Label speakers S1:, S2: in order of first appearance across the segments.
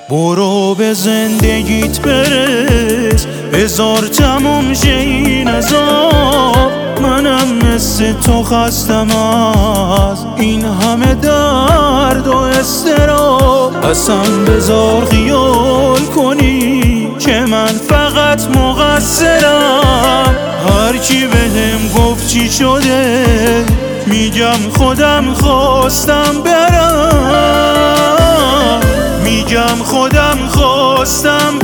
S1: برو به زندگیت برس، بذار تموم شه این عذاب. منم مثل تو خستم از این همه درد و اضطراب. اصلا بذار خیال کنی که من فقط مقصرم. هرکی بهم گفت چی شده میگم خودم خواستم برم، میگم خودم خواستم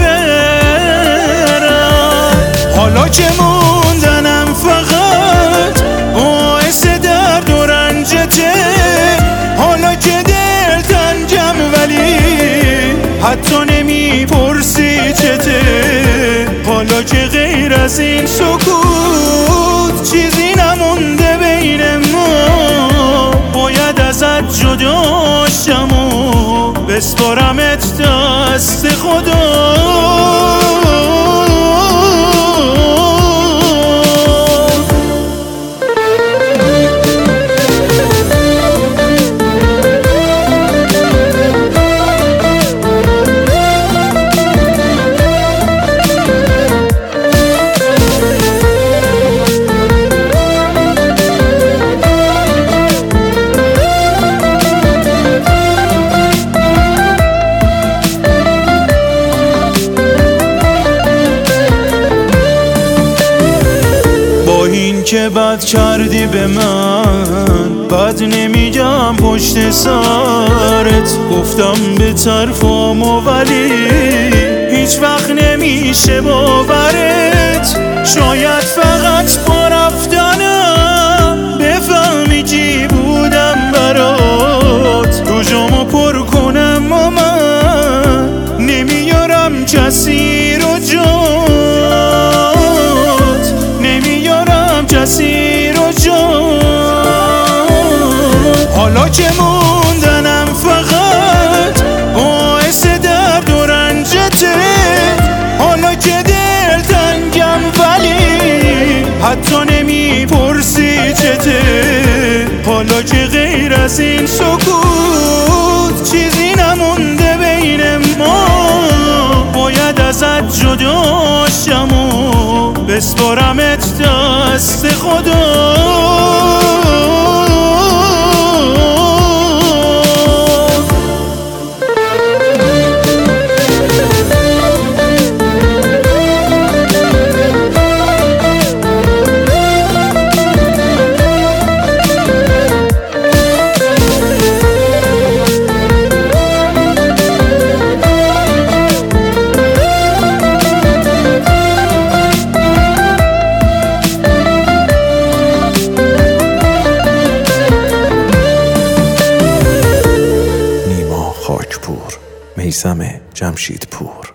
S1: برم. حالا که موندنم فقط باعث درد و رنجته، حالا که دل تنگم ولی حتی نمیپرسی چته. حالا که غیر از این سکوت چیزی نمونده بین ما، باید ازت جدا شم و بسپارمت دست خدا. این که بد کردی به من، بد نمیگم پشت سرت. گفتم به طرفامو ولی هیچ وقت نمیشه باورت. شاید فقط با رفتنم بفهمی کی بودم برات. تو جامو پر کنم و من نمیارم کسی رو جات، نمیارم کسی رو جات. حالا که موندنم فقط باعث درد و رنجته، حالا که دل تنگم ولی حتی نمیپرسی چته. حالا که غیر از این سکوت چیزی نمونده بین ما، باید ازت جدا شم و بسپارمت دست خدا.
S2: میثم جمشیدپور.